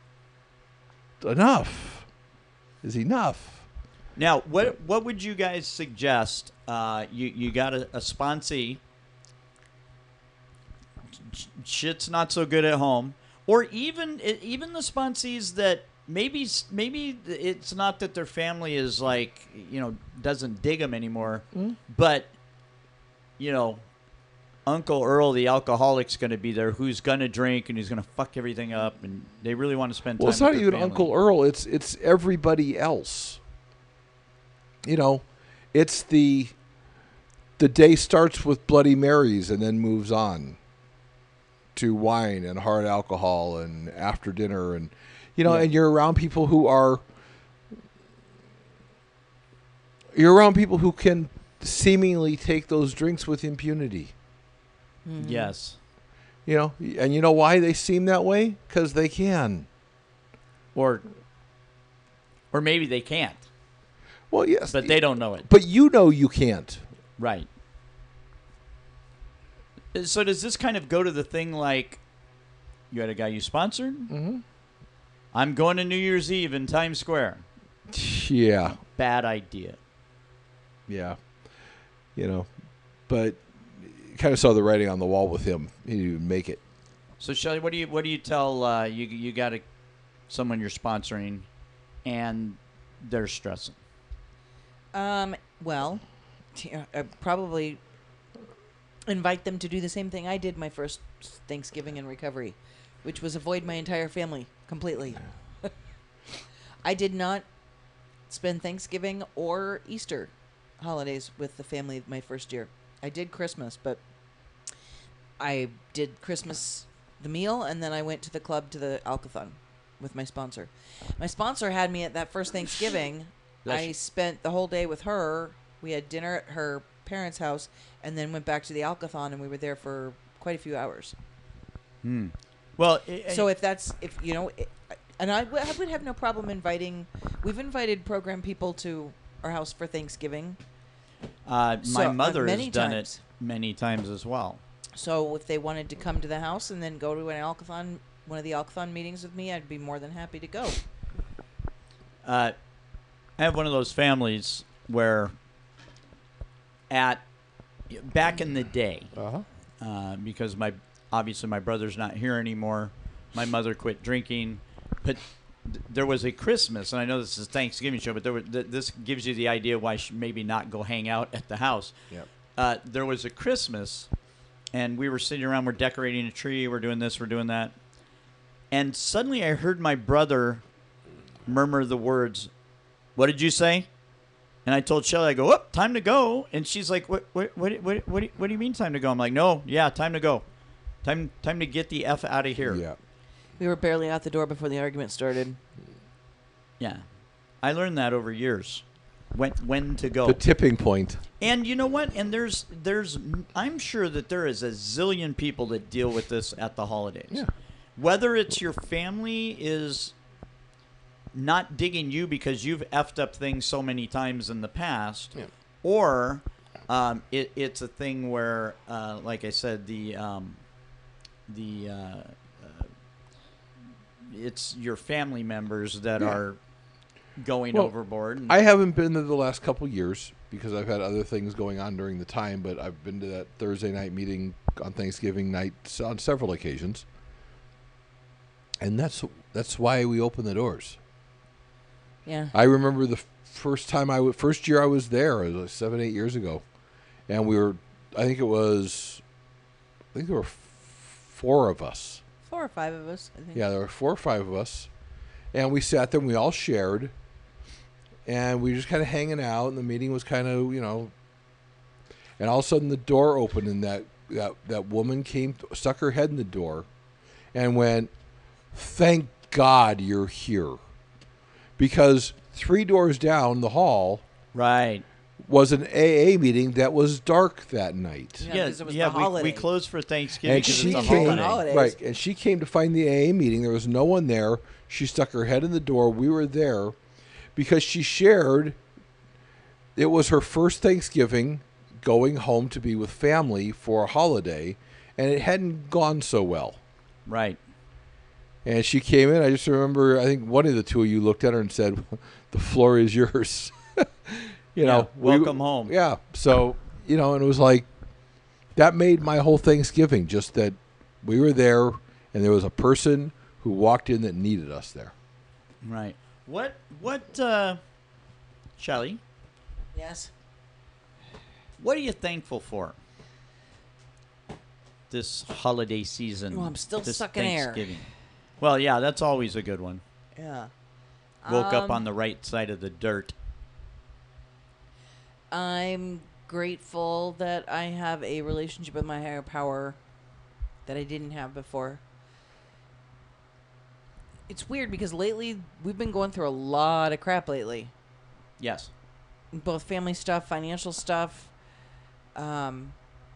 enough is enough. Now, what what would you guys suggest? Uh, you you got a, a sponsee. Sh- Shit's not so good at home, or even e- even the sponsees that maybe s- maybe it's not that their family is like you know doesn't dig them anymore, but you know. Uncle Earl, the alcoholic's going to be there. Who's going to drink and who's going to fuck everything up, and they really want to spend time. Well, it's with not their even family. Uncle Earl. It's it's everybody else. You know, it's the the day starts with Bloody Marys and then moves on to wine and hard alcohol and after dinner and you know, Yeah. and you're around people who are you're around people who can seemingly take those drinks with impunity. Yes. You know, and you know why they seem that way? Because they can. Or, or maybe they can't, Well, yes, but they don't know it. But you know you can't. Right. So does this kind of go to the thing like, you had a guy you sponsored? Mm-hmm. I'm going to New Year's Eve in Times Square. Yeah. Bad idea. Yeah. You know, but you kind of saw the writing on the wall with him. He didn't even make it. So Shelley, what do you what do you tell uh, you you got a, someone you're sponsoring, and they're stressing? Um, well, t- uh, uh, probably invite them to do the same thing I did my first Thanksgiving in recovery, which was avoid my entire family completely. I did not spend Thanksgiving or Easter holidays with the family my first year. I did Christmas, but I did Christmas the meal, and then I went to the club to the Alkathon with my sponsor. My sponsor had me at that first Thanksgiving. Bless I you. spent the whole day with her. We had dinner at her parents' house, and then went back to the Alkathon, and we were there for quite a few hours. Hmm. Well, i- So if that's if you know, it, and I, w- I would have no problem inviting. We've invited program people to our house for Thanksgiving. Uh, So, my uh, mother many has done times. it many times as well. So if they wanted to come to the house and then go to an Alcathon, one of the Alcathon meetings with me, I'd be more than happy to go. Uh, I have one of those families where at back in the day, Uh-huh. uh, because my obviously my brother's not here anymore. My mother quit drinking, but th- there was a Christmas, and I know this is a Thanksgiving show, but there was, th- this gives you the idea why she maybe not go hang out at the house. Yep. Uh, there was a Christmas, and we were sitting around, we're decorating a tree, we're doing this, we're doing that, and suddenly I heard my brother murmur the words, "What did you say?" And I told Shelly, I go, "Oh, time to go." And she's like, "What? What? What? What? What, do you- what do you mean time to go?" I'm like, "No, yeah, time to go, time, time to get the f out of here." Yeah. We were barely out the door before the argument started. Yeah, I learned that over years. When when to go. The tipping point. And you know what? And there's there's I'm sure that there is a zillion people that deal with this at the holidays. Yeah. Whether it's your family is not digging you because you've effed up things so many times in the past, Yeah. or um, it, it's a thing where, uh, like I said, the um, the uh, uh, it's your family members that Yeah. are going Well, overboard. And I haven't been there the last couple years because I've had other things going on during the time, but I've been to that Thursday night meeting on Thanksgiving night s- on several occasions. And that's that's why we open the doors. Yeah. I remember the f- first time I w- first year I was there, it was like seven, eight years ago, and we were, I think it was, I think there were f- four of us. Four or five of us, I think. Yeah, there were four or five of us, and we sat there and we all shared, and we were just kind of hanging out, and the meeting was kind of, you know, and all of a sudden the door opened, and that that that woman came, stuck her head in the door, and went, "Thank God you're here." Because three doors down the hall right. was an A A meeting that was dark that night. Yeah, Yeah, because it was yeah the we, we holiday. closed for Thanksgiving And because she it's a came, holiday. holidays. right? And she came to find the A A meeting. There was no one there. She stuck her head in the door. We were there because she shared. It was her first Thanksgiving, going home to be with family for a holiday, and it hadn't gone so well. Right. And she came in. I just remember. I think one of the two of you looked at her and said, "The floor is yours." you know, Yeah, we- welcome home. Yeah. So you know, and it was like that made my whole Thanksgiving. Just that we were there, and there was a person who walked in that needed us there. Right. What, what, uh, Shelly, Yes. what are you thankful for this holiday season? Well, I'm still this sucking air. Thanksgiving? Well, yeah, that's always a good one. Yeah. Woke up Um, on the right side of the dirt. I'm grateful that I have a relationship with my higher power that I didn't have before. It's weird because lately we've been going through a lot of crap lately. Yes. Both family stuff, financial stuff. Um,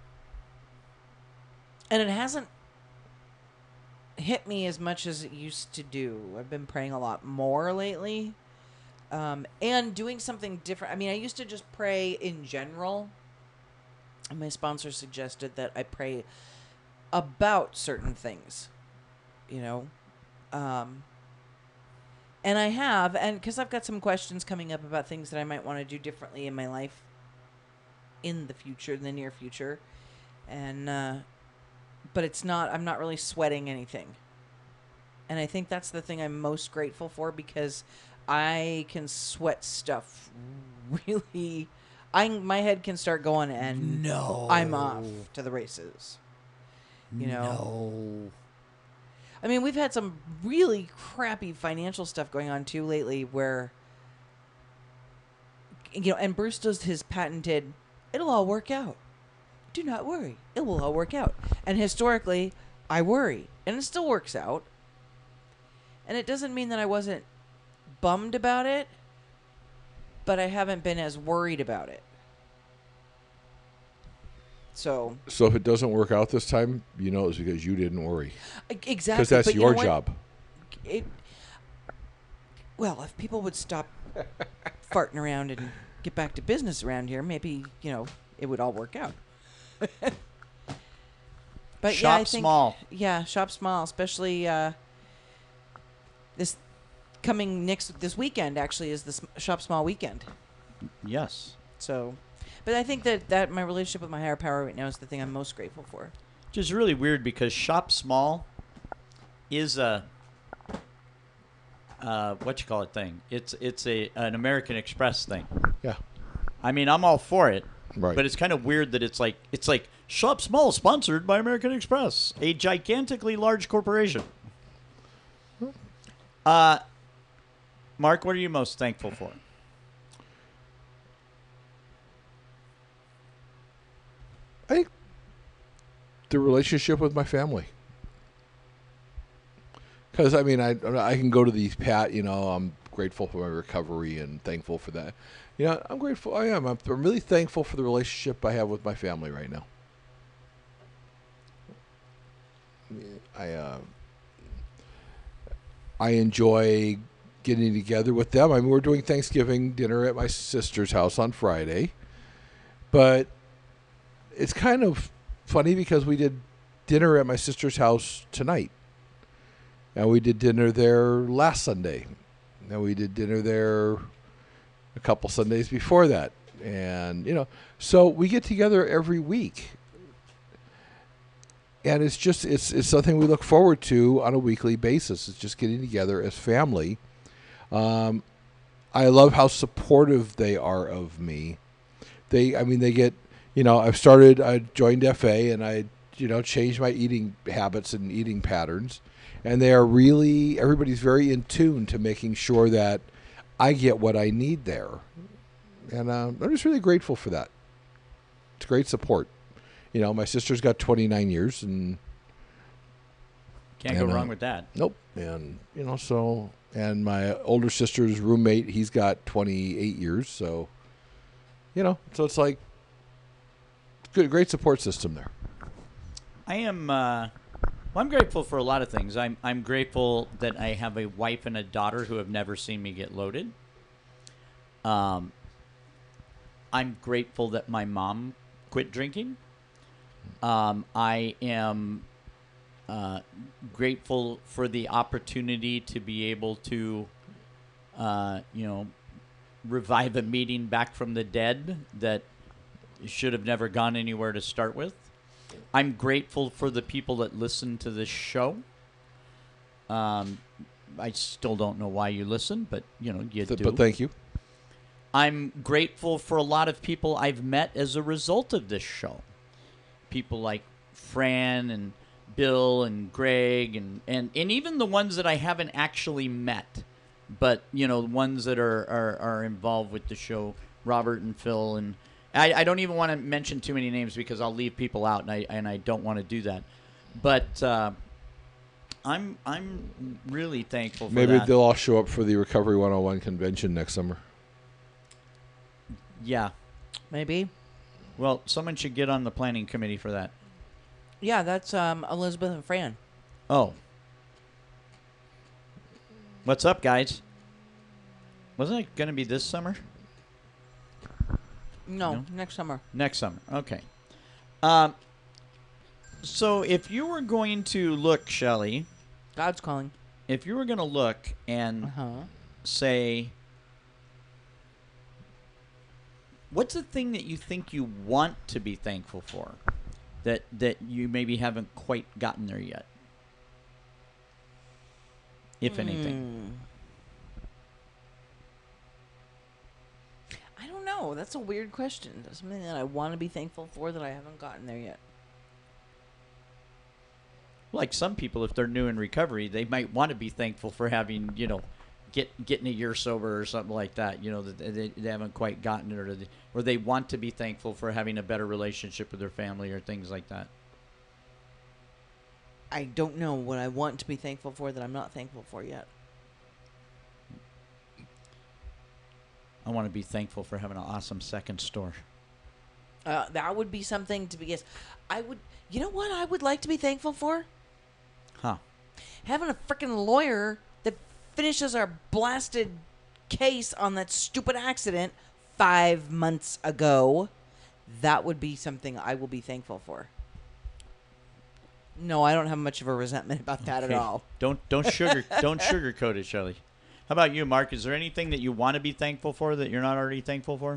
and it hasn't hit me as much as it used to do. I've been praying a lot more lately. Um, and doing something different. I mean, I used to just pray in general. And my sponsor suggested that I pray about certain things, you know. Um, and I have, and because I've got some questions coming up about things that I might want to do differently in my life in the future, in the near future. And, uh, but it's not, I'm not really sweating anything. And I think that's the thing I'm most grateful for because I can sweat stuff really. I my head can start going and No. I'm off to the races. You know. No. I mean, we've had some really crappy financial stuff going on too lately where you know, and Bruce does his patented it'll all work out. Do not worry. It will all work out. And historically, I worry, and it still works out. And it doesn't mean that I wasn't bummed about it, but I haven't been as worried about it. So, So if it doesn't work out this time, you know it's because you didn't worry. e- exactly. Because that's but you your know what? job. It, well, if people would stop farting around and get back to business around here, maybe, you know, it would all work out. But Shop yeah, I think, small. Yeah, shop small, especially uh, this coming next this weekend. Actually, is the sm- shop small weekend. Yes. So, but I think that that my relationship with my higher power right now is the thing I'm most grateful for. Which is really weird because shop small is a uh, what you call it thing. It's it's a an American Express thing. Yeah. I mean, I'm all for it. Right. But it's kind of weird that it's like it's like shop small sponsored by American Express, a gigantically large corporation. Uh, Mark, what are you most thankful for? I think the relationship with my family. Because, I mean, I I can go to these, Pat, you know, I'm grateful for my recovery and thankful for that. You know, I'm grateful. I am. I'm, I'm really thankful for the relationship I have with my family right now. I uh, I enjoy getting together with them. I mean, we're doing Thanksgiving dinner at my sister's house on Friday. But it's kind of funny because we did dinner at my sister's house tonight. And we did dinner there last Sunday. And we did dinner there a couple Sundays before that. And, you know, so we get together every week. And it's just, it's it's something we look forward to on a weekly basis. It's just getting together as family. Um, I love how supportive they are of me. They, I mean, they get, you know, I've started, I joined F A and I, you know, changed my eating habits and eating patterns. And they are really, everybody's very in tune to making sure that I get what I need there. And uh, I'm just really grateful for that. It's great support. You know, my sister's got twenty-nine years and Can't and, go wrong uh, with that. Nope. And, you know, so, and my older sister's roommate, he's got twenty-eight years. So, you know, so it's like, good, great support system there. I am, uh, well, I'm grateful for a lot of things. I'm, I'm grateful that I have a wife and a daughter who have never seen me get loaded. Um, I'm grateful that my mom quit drinking. Um, I am uh, grateful for the opportunity to be able to, uh, you know, revive a meeting back from the dead that should have never gone anywhere to start with. I'm grateful for the people that listen to this show. Um, I still don't know why you listen, but, you know, you Th- do. But thank you. I'm grateful for a lot of people I've met as a result of this show. People like Fran and Bill and Greg and, and, and even the ones that I haven't actually met, but, you know, ones that are, are, are involved with the show, Robert and Phil. And I, I don't even want to mention too many names because I'll leave people out, and I, and I don't want to do that. But uh, I'm I'm really thankful for Maybe that. they'll all show up for the Recovery one oh one convention next summer. Yeah. Maybe. Well, someone should get on the planning committee for that. Yeah, that's um, Elizabeth and Fran. Oh. What's up, guys? Wasn't it going to be this summer? No, No? next summer. Next summer. Okay. Um, so if you were going to look, Shelley. God's calling. If you were going to look and Uh-huh. say, what's the thing that you think you want to be thankful for that, that you maybe haven't quite gotten there yet? If anything. I don't know. That's a weird question. That's something that I want to be thankful for that I haven't gotten there yet. Like some people, if they're new in recovery, they might want to be thankful for having, you know, get getting a year sober or something like that. You know, that they, they haven't quite gotten it, or they, or they want to be thankful for having a better relationship with their family or things like that. I don't know what I want to be thankful for that I'm not thankful for yet. I want to be thankful for having an awesome second store. Uh, that would be something to be. Yes, I would. You know what I would like to be thankful for? Huh. Having a freaking lawyer that finishes our blasted case on that stupid accident five months ago. That would be something I will be thankful for. No, I don't have much of a resentment about that Okay. at all. Don't don't sugar don't sugarcoat it, Shelley. How about you, Mark? Is there anything that you want to be thankful for that you're not already thankful for?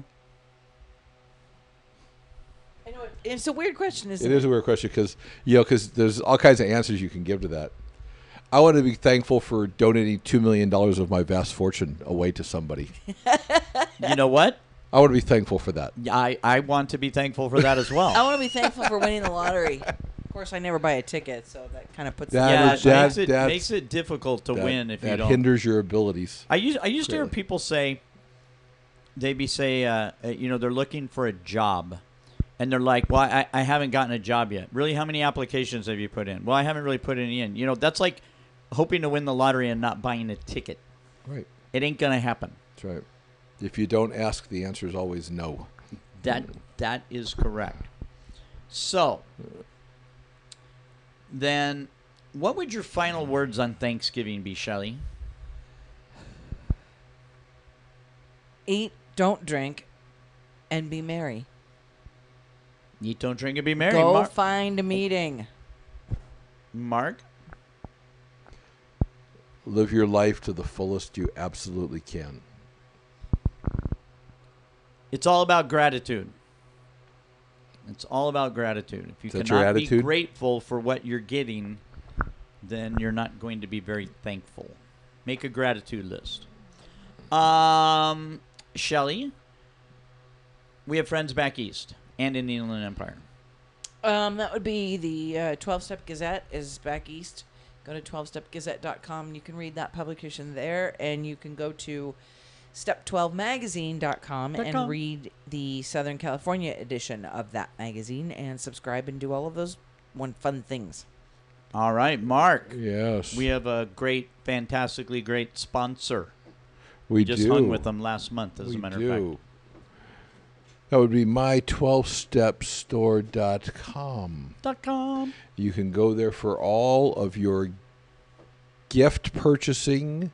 I know it, it's a weird question, isn't It it? is a weird question because you know because there's all kinds of answers you can give to that. I want to be thankful for donating two million dollars of my vast fortune away to somebody. You know what? I want to be thankful for that. I, I want to be thankful for that as well. I want to be thankful for winning the lottery. Of course, I never buy a ticket, so that kind of puts That yeah, is- it that- makes it that's- makes it difficult to that, win if you that don't. hinders your abilities. I used I used to hear Clearly. people say, they be say, uh, uh, you know, they're looking for a job, and they're like, well, I, I haven't gotten a job yet. Really, how many applications have you put in? Well, I haven't really put any in. You know, that's like hoping to win the lottery and not buying a ticket. Right. It ain't gonna happen. That's right. If you don't ask, the answer is always no. That that is correct. So, then, what would your final words on Thanksgiving be, Shelley? eat, don't drink, and be merry. Eat, don't drink, and be merry. Go Mar- find a meeting. Mark? Live your life to the fullest you absolutely can. It's all about gratitude. It's all about gratitude. If you Is that your cannot be attitude? grateful for what you're getting, then you're not going to be very thankful. Make a gratitude list. Um, Shelley, we have friends back east and in the Inland Empire. Um, that would be the uh, twelve-Step Gazette is back east. Go to twelve step gazette dot com. You can read that publication there, and you can go to step twelve magazine dot com Dot and com. read the Southern California edition of that magazine and subscribe and do all of those one fun things. All right, Mark. Yes. We have a great, fantastically great sponsor. We just do. hung with them last month, as we a matter do. of fact. That would be my twelve step store dot com. Dot com. You can go there for all of your gift purchasing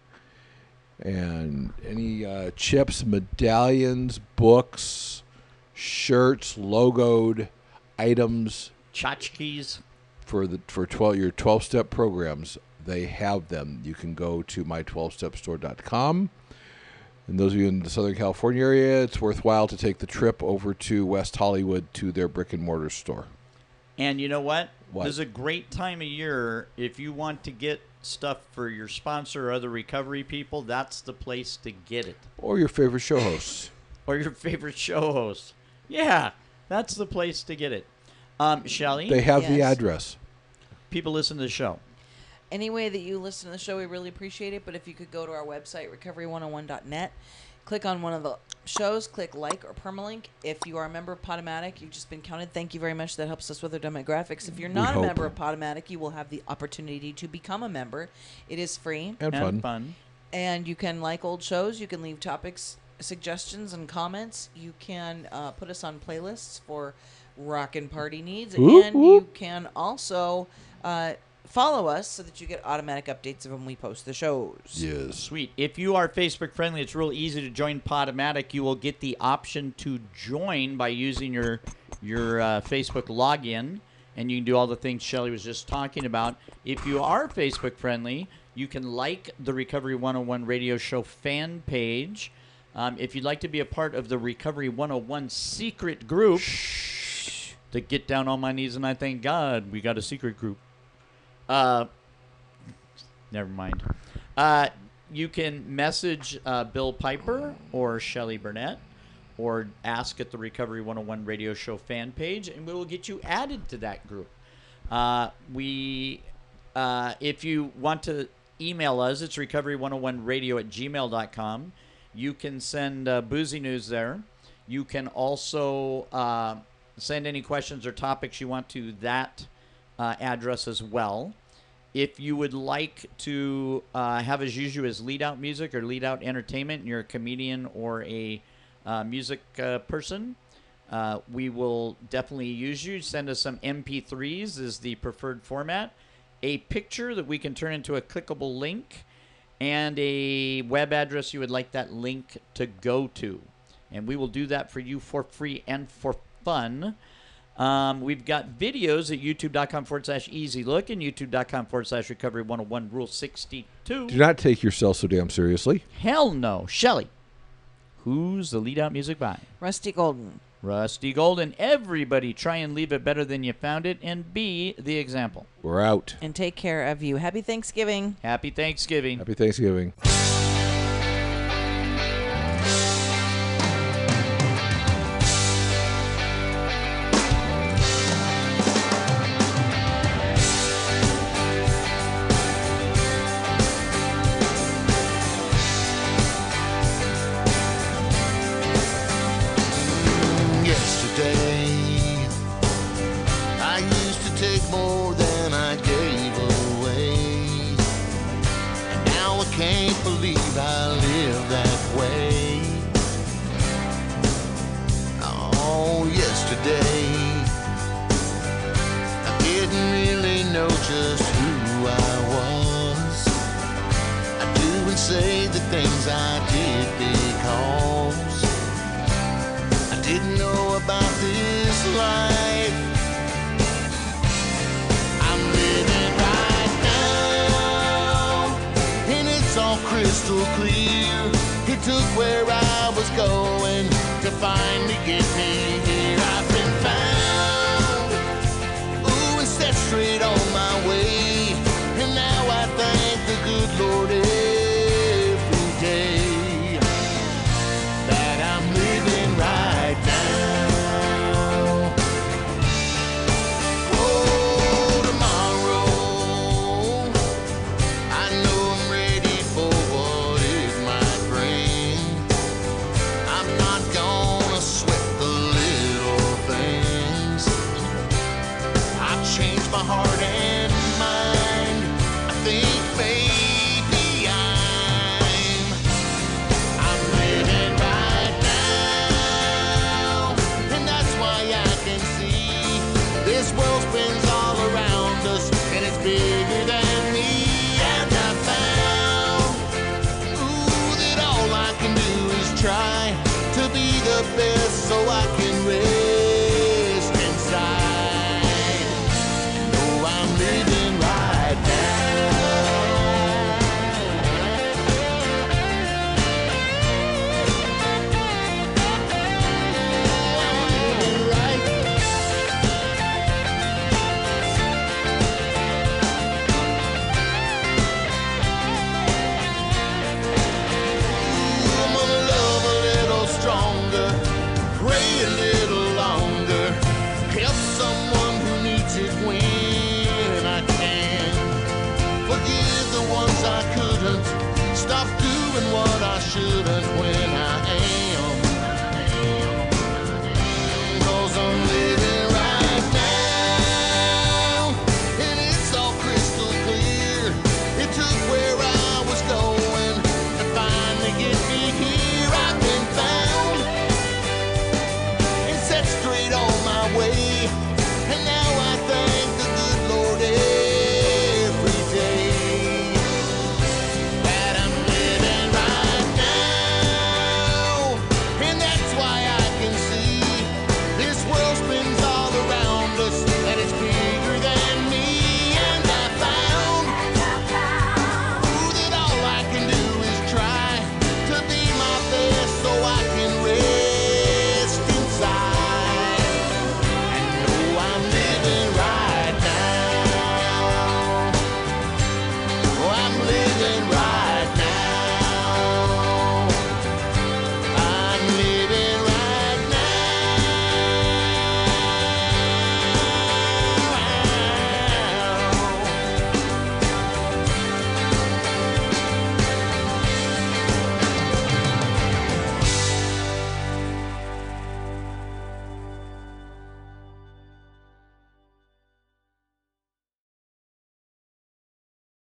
and any uh, chips, medallions, books, shirts, logoed items Tchotchkes. for the for twelve your twelve step programs. They have them. You can go to my twelve step store dot com. And those of you in the Southern California area, it's worthwhile to take the trip over to West Hollywood to their brick and mortar store. And you know what? What? This is a great time of year. If you want to get stuff for your sponsor or other recovery people, that's the place to get it. Or your favorite show hosts. Or your favorite show host. Yeah, that's the place to get it. Um, Shelley? They have the Yes. address. People listen to the show. Any way that you listen to the show, we really appreciate it. But if you could go to our website, recovery one oh one dot net, click on one of the shows, click like or permalink. If you are a member of Podomatic, you've just been counted. Thank you very much. That helps us with our demographics. If you're We not a hope. member of Podomatic, you will have the opportunity to become a member. It is free. And, And fun. fun. And you can like old shows. You can leave topics, suggestions, and comments. You can uh, put us on playlists for rock and party needs. Whoop, and whoop. you can also uh, follow us so that you get automatic updates of when we post the shows. Yes. Sweet. If you are Facebook friendly, it's real easy to join Podomatic. You will get the option to join by using your your uh, Facebook login, and you can do all the things Shelley was just talking about. If you are Facebook friendly, you can like the Recovery one oh one Radio Show fan page. Um, if you'd like to be a part of the Recovery one oh one secret group, to get down on my knees and I thank God we got a secret group. Uh, never mind. Uh, you can message uh, Bill Piper or Shelley Burnett or ask at the Recovery one oh one Radio Show fan page, and we will get you added to that group. Uh, we, uh, if you want to email us, it's recovery one oh one radio at gmail dot com. You can send uh, boozy news there. You can also uh, send any questions or topics you want to that uh, address as well. If you would like to uh, have us use you as lead out music or lead out entertainment, and you're a comedian or a uh, music uh, person, uh, we will definitely use you. Send us some M P threes is the preferred format, a picture that we can turn into a clickable link, and a web address you would like that link to go to. And we will do that for you for free and for fun. Um, we've got videos at youtube.com forward slash easy look and youtube.com forward slash recovery 101 rule sixty-two. Do not take yourself so damn seriously. Hell no. Shelly, who's the lead out music by? Rusty Golden. Rusty Golden. Everybody try and leave it better than you found it and be the example. We're out. And take care of you. Happy Thanksgiving. Happy Thanksgiving. Happy Thanksgiving. Say the things I did because I didn't know about this life. I'm living right now, and it's all crystal clear. He took where I was going to finally get me here. I've been found, ooh, and set straight on my way, and now I thank the good Lord so I can rest inside and know I'm living right I'm gonna love a little stronger, pray a little longer, help someone who needs it when I can, forgive the ones I couldn't, stop doing what I shouldn't when I am, 'cause I'm living right now, and it's all crystal clear. It took where I